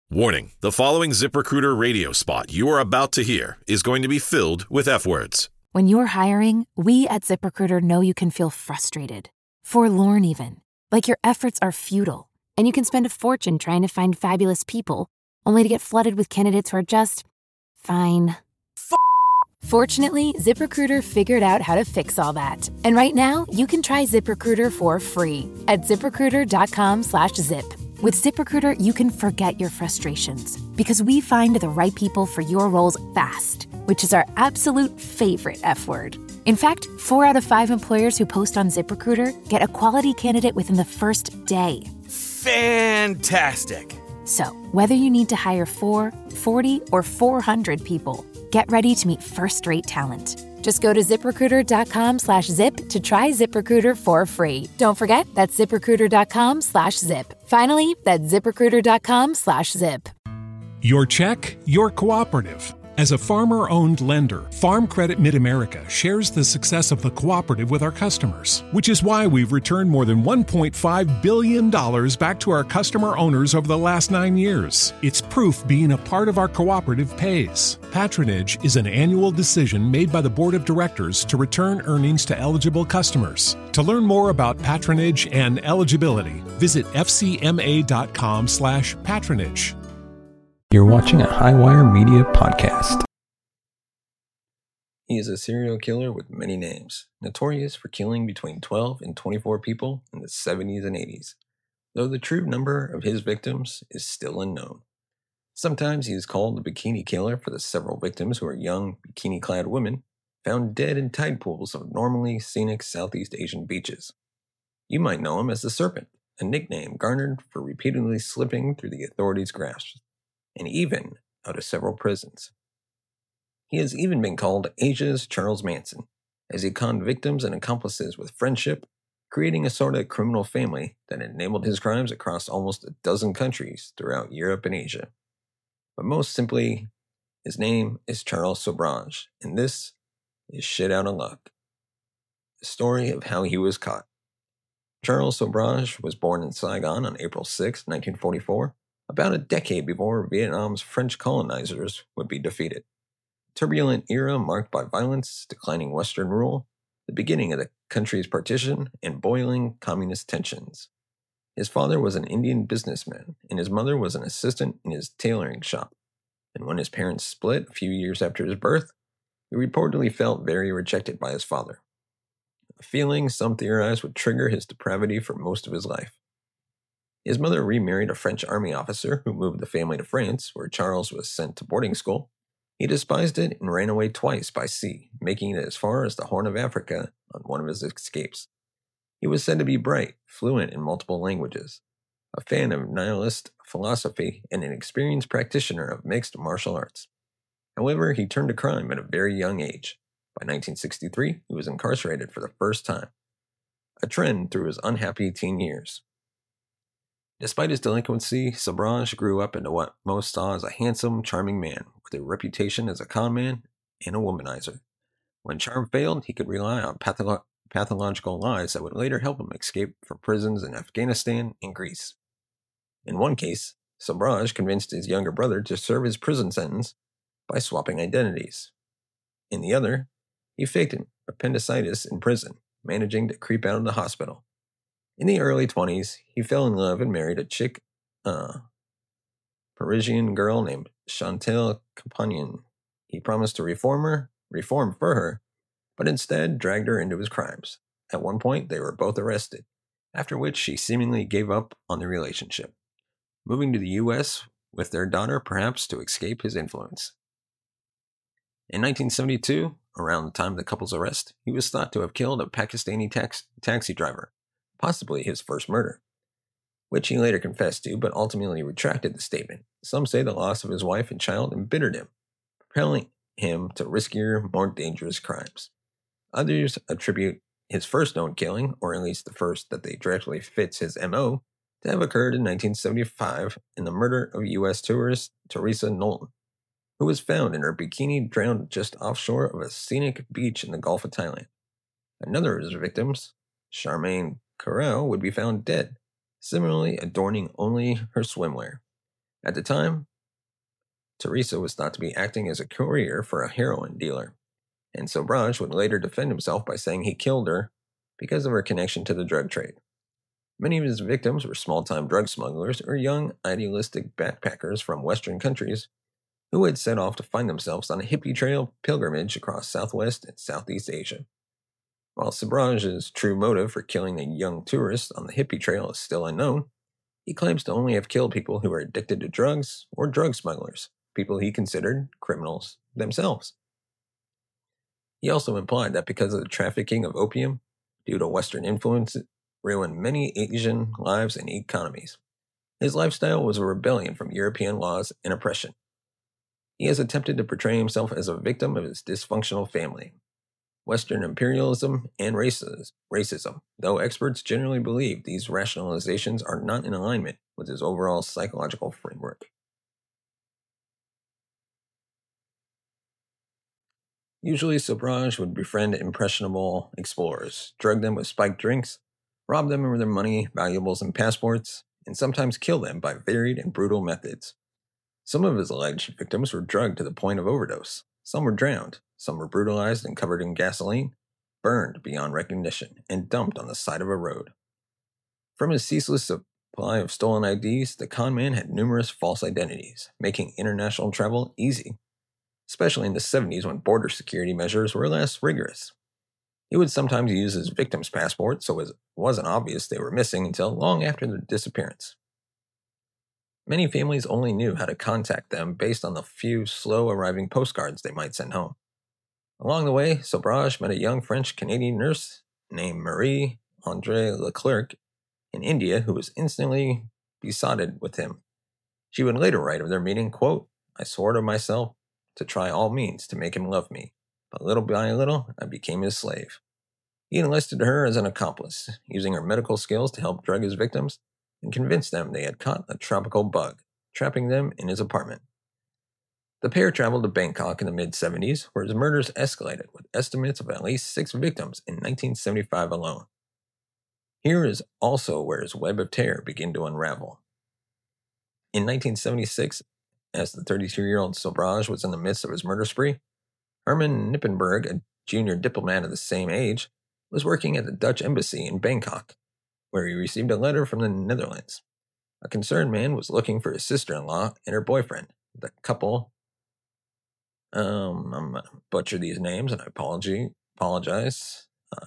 Warning, the following ZipRecruiter radio spot you are about to hear is going to be filled with F-words. When you're hiring, we at ZipRecruiter know you can feel frustrated, forlorn even, like your efforts are futile, and you can spend a fortune trying to find fabulous people, only to get flooded with candidates who are just fine. Fortunately, ZipRecruiter figured out how to fix all that. And right now, you can try ZipRecruiter for free at ZipRecruiter.com/zip. With ZipRecruiter, you can forget your frustrations because we find the right people for your roles fast, which is our absolute favorite F word. In fact, 4 out of 5 employers who post on ZipRecruiter get a quality candidate within the first day. Fantastic. So, whether you need to hire 4, 40, or 400 people, get ready to meet first-rate talent. Just go to ZipRecruiter.com/zip to try ZipRecruiter for free. Don't forget, that's ZipRecruiter.com/zip. Finally, that's ZipRecruiter.com/zip. Your check, your cooperative. As a farmer-owned lender, Farm Credit Mid-America shares the success of the cooperative with our customers, which is why we've returned more than $1.5 billion back to our customer owners over the last 9 years. It's proof being a part of our cooperative pays. Patronage is an annual decision made by the Board of Directors to return earnings to eligible customers. To learn more about patronage and eligibility, visit fcma.com/patronage. You're watching a Highwire Media podcast. He is a serial killer with many names, notorious for killing between 12 and 24 people in the 70s and 80s, though the true number of his victims is still unknown. Sometimes he is called the Bikini Killer for the several victims who are young, bikini-clad women found dead in tide pools of normally scenic Southeast Asian beaches. You might know him as the Serpent, a nickname garnered for repeatedly slipping through the authorities' grasp, and even out of several prisons. He has even been called Asia's Charles Manson, as he conned victims and accomplices with friendship, creating a sort of criminal family that enabled his crimes across almost a dozen countries throughout Europe and Asia. But most simply, his name is Charles Sobhraj, and this is Shit Out of Luck, the story of how he was caught. Charles Sobhraj was born in Saigon on April 6, 1944, about a decade before Vietnam's French colonizers would be defeated. A turbulent era marked by violence, declining Western rule, the beginning of the country's partition, and boiling communist tensions. His father was an Indian businessman, and his mother was an assistant in his tailoring shop. And when his parents split a few years after his birth, he reportedly felt very rejected by his father, a feeling some theorize would trigger his depravity for most of his life. His mother remarried a French army officer who moved the family to France, where Charles was sent to boarding school. He despised it and ran away twice by sea, making it as far as the Horn of Africa on one of his escapes. He was said to be bright, fluent in multiple languages, a fan of nihilist philosophy, and an experienced practitioner of mixed martial arts. However, he turned to crime at a very young age. By 1963, he was incarcerated for the first time, a trend through his unhappy teen years. Despite his delinquency, Sobhraj grew up into what most saw as a handsome, charming man with a reputation as a conman and a womanizer. When charm failed, he could rely on pathological lies that would later help him escape from prisons in Afghanistan and Greece. In one case, Sobhraj convinced his younger brother to serve his prison sentence by swapping identities. In the other, he faked an appendicitis in prison, managing to creep out of the hospital. In the early 20s, he fell in love and married a chic Parisian girl named Chantal Compagnon. He promised to reform for her, but instead dragged her into his crimes. At one point, they were both arrested, after which she seemingly gave up on the relationship, moving to the U.S. with their daughter perhaps to escape his influence. In 1972, around the time of the couple's arrest, he was thought to have killed a Pakistani taxi driver, possibly his first murder, which he later confessed to, but ultimately retracted the statement. Some say the loss of his wife and child embittered him, propelling him to riskier, more dangerous crimes. Others attribute his first known killing, or at least the first that they directly fits his M.O., to have occurred in 1975 in the murder of U.S. tourist Teresa Knowlton, who was found in her bikini drowned just offshore of a scenic beach in the Gulf of Thailand. Another of his victims, Charmaine Carrel, would be found dead, similarly adorning only her swimwear. At the time, Teresa was thought to be acting as a courier for a heroin dealer, and Sobhraj would later defend himself by saying he killed her because of her connection to the drug trade. Many of his victims were small-time drug smugglers or young, idealistic backpackers from Western countries who had set off to find themselves on a hippie trail pilgrimage across Southwest and Southeast Asia. While Sobhraj's true motive for killing a young tourist on the hippie trail is still unknown, he claims to only have killed people who were addicted to drugs or drug smugglers, people he considered criminals themselves. He also implied that because of the trafficking of opium, due to Western influence, ruined many Asian lives and economies. His lifestyle was a rebellion from European laws and oppression. He has attempted to portray himself as a victim of his dysfunctional family, Western imperialism, and racism, though experts generally believe these rationalizations are not in alignment with his overall psychological framework. Usually, Sobhraj would befriend impressionable explorers, drug them with spiked drinks, rob them of their money, valuables, and passports, and sometimes kill them by varied and brutal methods. Some of his alleged victims were drugged to the point of overdose. Some were drowned. Some were brutalized and covered in gasoline, burned beyond recognition, and dumped on the side of a road. From his ceaseless supply of stolen IDs, the con man had numerous false identities, making international travel easy, especially in the 70s when border security measures were less rigorous. He would sometimes use his victims' passports so it wasn't obvious they were missing until long after their disappearance. Many families only knew how to contact them based on the few slow-arriving postcards they might send home. Along the way, Sobhraj met a young French-Canadian nurse named Marie-André Leclerc in India who was instantly besotted with him. She would later write of their meeting, quote, "I swore to myself to try all means to make him love me, but little by little I became his slave." He enlisted her as an accomplice, using her medical skills to help drug his victims and convinced them they had caught a tropical bug, trapping them in his apartment. The pair traveled to Bangkok in the mid-70s, where his murders escalated, with estimates of at least 6 victims in 1975 alone. Here is also where his web of terror began to unravel. In 1976, as the 32-year-old Sobhraj was in the midst of his murder spree, Herman Nippenberg, a junior diplomat of the same age, was working at the Dutch embassy in Bangkok, where he received a letter from the Netherlands. A concerned man was looking for his sister-in-law and her boyfriend. The couple, I'm going to butcher these names, and I apologize.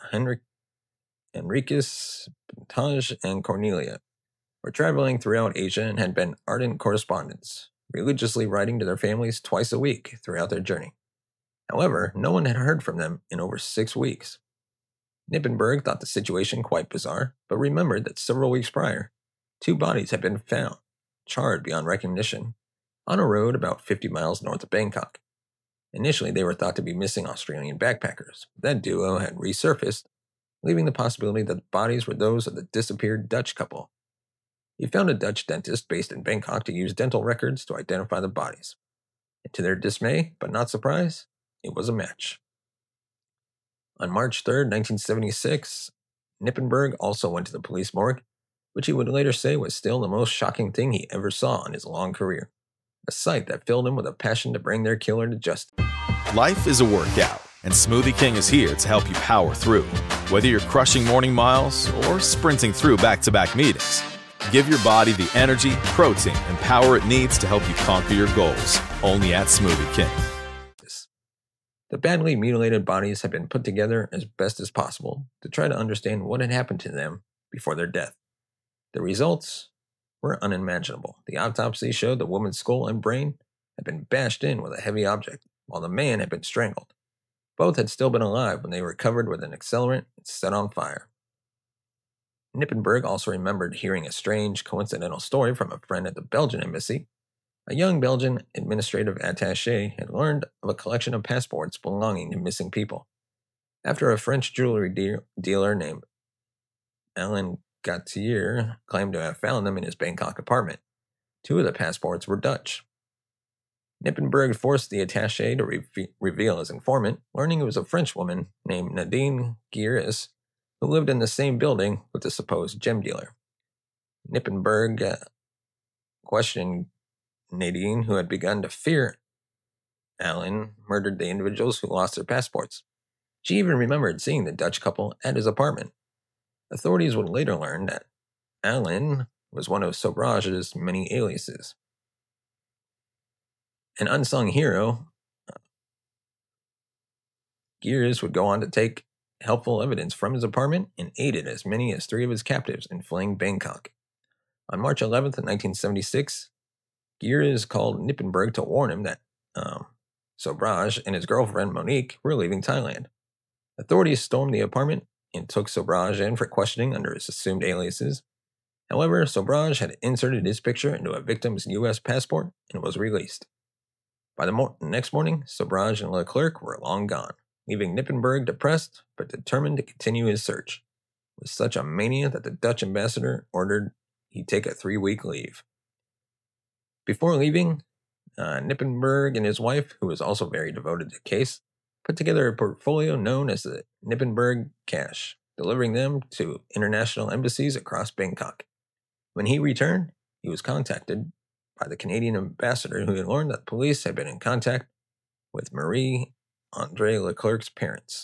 Enriquez, Bentage, and Cornelia were traveling throughout Asia and had been ardent correspondents, religiously writing to their families twice a week throughout their journey. However, no one had heard from them in over 6 weeks. Nippenberg thought the situation quite bizarre, but remembered that several weeks prior, 2 bodies had been found, charred beyond recognition, on a road about 50 miles north of Bangkok. Initially, they were thought to be missing Australian backpackers, but that duo had resurfaced, leaving the possibility that the bodies were those of the disappeared Dutch couple. He found a Dutch dentist based in Bangkok to use dental records to identify the bodies. And to their dismay, but not surprise, it was a match. On March 3, 1976, Nippenberg also went to the police morgue, which he would later say was still the most shocking thing he ever saw in his long career, a sight that filled him with a passion to bring their killer to justice. Life is a workout, and Smoothie King is here to help you power through. Whether you're crushing morning miles or sprinting through back-to-back meetings, give your body the energy, protein, and power it needs to help you conquer your goals, only at Smoothie King. The badly mutilated bodies had been put together as best as possible to try to understand what had happened to them before their death. The results were unimaginable. The autopsy showed the woman's skull and brain had been bashed in with a heavy object, while the man had been strangled. Both had still been alive when they were covered with an accelerant and set on fire. Nippenberg also remembered hearing a strange, coincidental story from a friend at the Belgian embassy. A young Belgian administrative attaché had learned of a collection of passports belonging to missing people. After a French jewelry dealer named Alain Gautier claimed to have found them in his Bangkok apartment, 2 of the passports were Dutch. Nippenberg forced the attaché to reveal his informant, learning it was a French woman named Nadine Guiris who lived in the same building with the supposed gem dealer. Nippenberg questioned Nadine, who had begun to fear Alan, murdered the individuals who lost their passports. She even remembered seeing the Dutch couple at his apartment. Authorities would later learn that Alan was one of Sobrage's many aliases. An unsung hero, Gears would go on to take helpful evidence from his apartment and aided as many as 3 of his captives in fleeing Bangkok. On March 11th, 1976, Gears called Knippenberg to warn him that Sobrage and his girlfriend Monique were leaving Thailand. Authorities stormed the apartment and took Sobrage in for questioning under his assumed aliases. However, Sobrage had inserted his picture into a victim's U.S. passport and was released. By the next morning, Sobrage and Leclerc were long gone, leaving Knippenberg depressed but determined to continue his search, with such a mania that the Dutch ambassador ordered he take a 3-week leave. Before leaving, Knippenberg and his wife, who was also very devoted to the case, put together a portfolio known as the Knippenberg Cash, delivering them to international embassies across Bangkok. When he returned, he was contacted by the Canadian ambassador, who had learned that police had been in contact with Marie-Andre Leclerc's parents.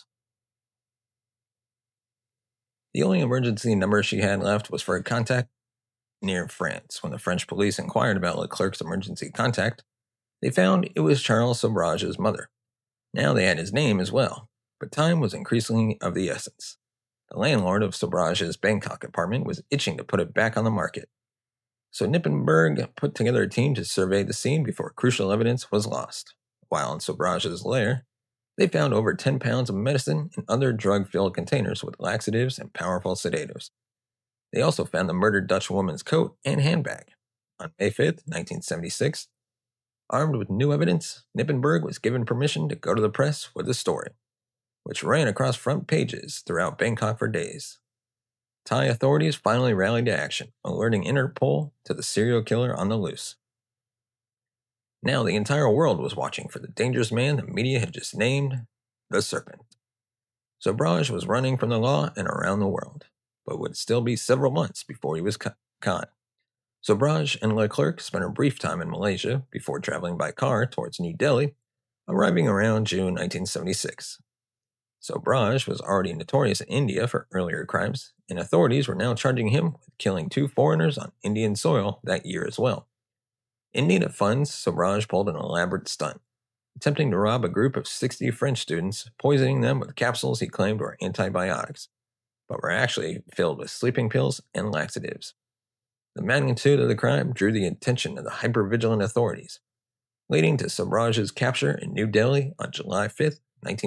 The only emergency number she had left was for a contact near France. When the French police inquired about Leclerc's emergency contact, they found it was Charles Sobrage's mother. Now they had his name as well, but time was increasingly of the essence. The landlord of Sobrage's Bangkok apartment was itching to put it back on the market. So Knippenberg put together a team to survey the scene before crucial evidence was lost. While in Sobrage's lair, they found over 10 pounds of medicine and other drug-filled containers with laxatives and powerful sedatives. They also found the murdered Dutch woman's coat and handbag. On May 5th, 1976, armed with new evidence, Knippenberg was given permission to go to the press with the story, which ran across front pages throughout Bangkok for days. Thai authorities finally rallied to action, alerting Interpol to the serial killer on the loose. Now the entire world was watching for the dangerous man the media had just named the Serpent. Sobrage was running from the law and around the world, but would still be several months before he was caught. Sobrage and Leclerc spent a brief time in Malaysia before traveling by car towards New Delhi, arriving around June 1976. Sobrage was already notorious in India for earlier crimes, and authorities were now charging him with killing 2 foreigners on Indian soil that year as well. In need of funds, Sobrage pulled an elaborate stunt, attempting to rob a group of 60 French students, poisoning them with capsules he claimed were antibiotics, but were actually filled with sleeping pills and laxatives. The magnitude of the crime drew the attention of the hyper-vigilant authorities, leading to Sobrage's capture in New Delhi on July 5,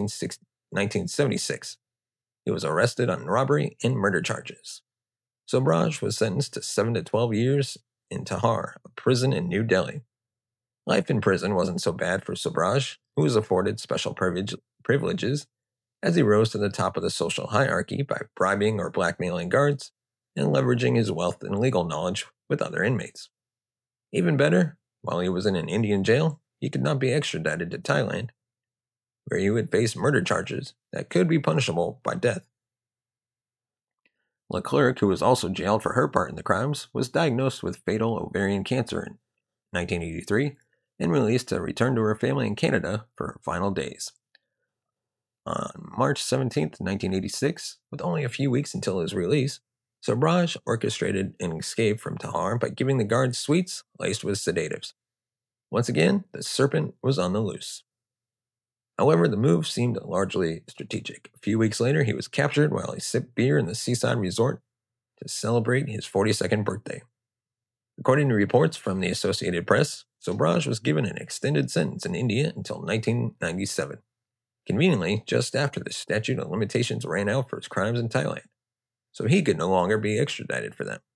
1976. He was arrested on robbery and murder charges. Sobrage was sentenced to 7 to 12 years in Tihar, a prison in New Delhi. Life in prison wasn't so bad for Sobrage, who was afforded special privileges as he rose to the top of the social hierarchy by bribing or blackmailing guards and leveraging his wealth and legal knowledge with other inmates. Even better, while he was in an Indian jail, he could not be extradited to Thailand, where he would face murder charges that could be punishable by death. Leclerc, who was also jailed for her part in the crimes, was diagnosed with fatal ovarian cancer in 1983 and released to return to her family in Canada for her final days. On March 17, 1986, with only a few weeks until his release, Sobrage orchestrated an escape from Tihar by giving the guards sweets laced with sedatives. Once again, the Serpent was on the loose. However, the move seemed largely strategic. A few weeks later, he was captured while he sipped beer in the seaside resort to celebrate his 42nd birthday. According to reports from the Associated Press, Sobrage was given an extended sentence in India until 1997, conveniently just after the statute of limitations ran out for his crimes in Thailand, so he could no longer be extradited for them.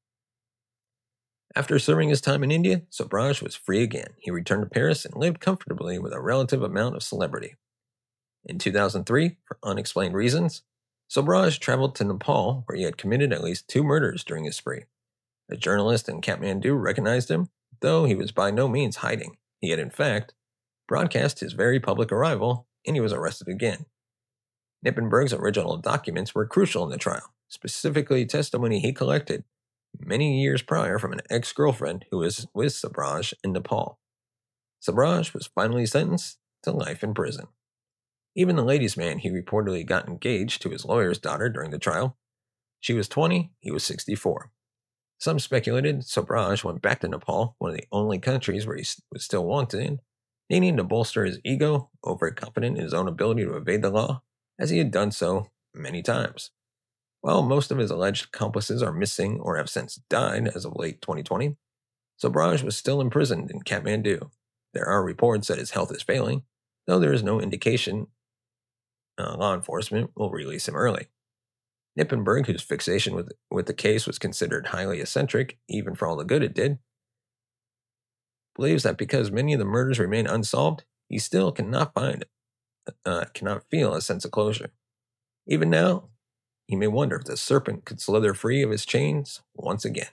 After serving his time in India, Sobrage was free again. He returned to Paris and lived comfortably with a relative amount of celebrity. In 2003, for unexplained reasons, Sobrage traveled to Nepal, where he had committed at least 2 murders during his spree. A journalist in Kathmandu recognized him, though he was by no means hiding. He had, in fact, broadcast his very public arrival, and he was arrested again. Knippenberg's original documents were crucial in the trial, specifically testimony he collected many years prior from an ex-girlfriend who was with Sabraj in Nepal. Sabraj was finally sentenced to life in prison. Even the ladies' man he reportedly got engaged to his lawyer's daughter during the trial. She was 20, he was 64. Some speculated Sabraj went back to Nepal, one of the only countries where he was still wanted in, needing to bolster his ego, overconfident in his own ability to evade the law, as he had done so many times. While most of his alleged accomplices are missing or have since died as of late 2020, Sabraj was still imprisoned in Kathmandu. There are reports that his health is failing, though there is no indication law enforcement will release him early. Nippenberg, whose fixation with the case was considered highly eccentric, even for all the good it did, believes that because many of the murders remain unsolved, he still cannot feel a sense of closure. Even now, he may wonder if the serpent could slither free of his chains once again.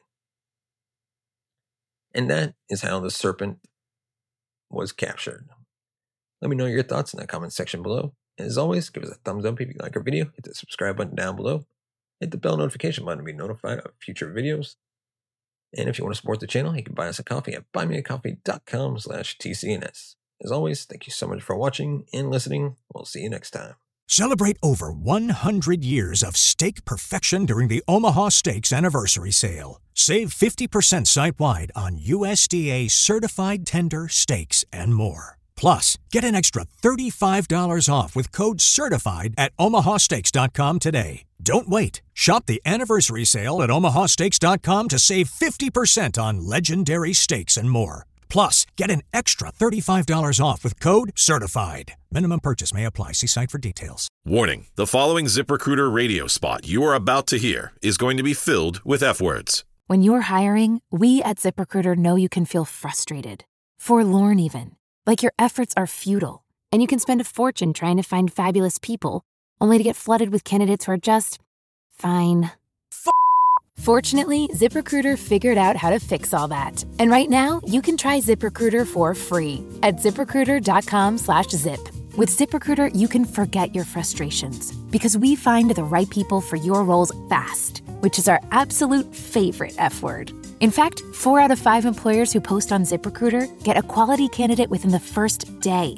And that is how the serpent was captured. Let me know your thoughts in the comment section below. And as always, give us a thumbs up if you like our video, hit the subscribe button down below, hit the bell notification button to be notified of future videos. And if you want to support the channel, you can buy us a coffee at buymeacoffee.com/TCNS. As always, thank you so much for watching and listening. We'll see you next time. Celebrate over 100 years of steak perfection during the Omaha Steaks Anniversary Sale. Save 50% site-wide on USDA-certified tender steaks and more. Plus, get an extra $35 off with code CERTIFIED at omahasteaks.com today. Don't wait. Shop the anniversary sale at omahasteaks.com to save 50% on legendary steaks and more. Plus, get an extra $35 off with code CERTIFIED. Minimum purchase may apply. See site for details. Warning, the following ZipRecruiter radio spot you are about to hear is going to be filled with F-words. When you're hiring, we at ZipRecruiter know you can feel frustrated, forlorn even, like your efforts are futile, and you can spend a fortune trying to find fabulous people, only to get flooded with candidates who are just fine. Fortunately, ZipRecruiter figured out how to fix all that. And right now, you can try ZipRecruiter for free at ZipRecruiter.com/zip. With ZipRecruiter, you can forget your frustrations because we find the right people for your roles fast, which is our absolute favorite F word. In fact, 4 out of 5 employers who post on ZipRecruiter get a quality candidate within the first day.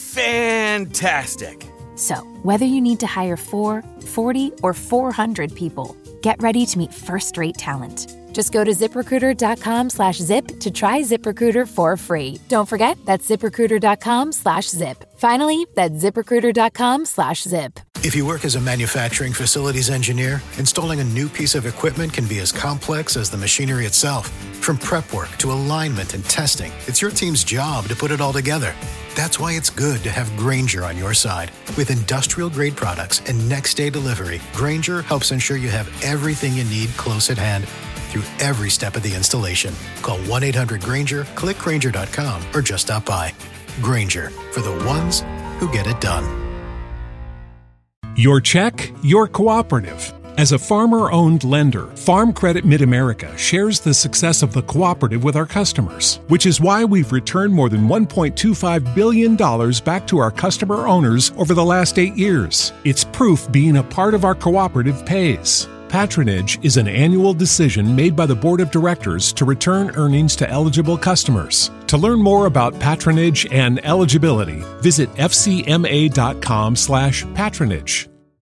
Fantastic. So, whether you need to hire 4, 40, or 400 people, get ready to meet first-rate talent. Just go to ZipRecruiter.com/zip to try ZipRecruiter for free. Don't forget, that's ZipRecruiter.com/zip. Finally, that's ZipRecruiter.com/zip. If you work as a manufacturing facilities engineer, installing a new piece of equipment can be as complex as the machinery itself. From prep work to alignment and testing, it's your team's job to put it all together. That's why it's good to have Grainger on your side. With industrial-grade products and next-day delivery, Grainger helps ensure you have everything you need close at hand through every step of the installation. Call 1-800-GRAINGER, click Grainger.com, or just stop by. Grainger, for the ones who get it done. Your check, your cooperative. As a farmer-owned lender, Farm Credit Mid-America shares the success of the cooperative with our customers, which is why we've returned more than $1.25 billion back to our customer owners over the last 8 years. It's proof being a part of our cooperative pays. Patronage is an annual decision made by the Board of Directors to return earnings to eligible customers. To learn more about patronage and eligibility, visit fcma.com/patronage.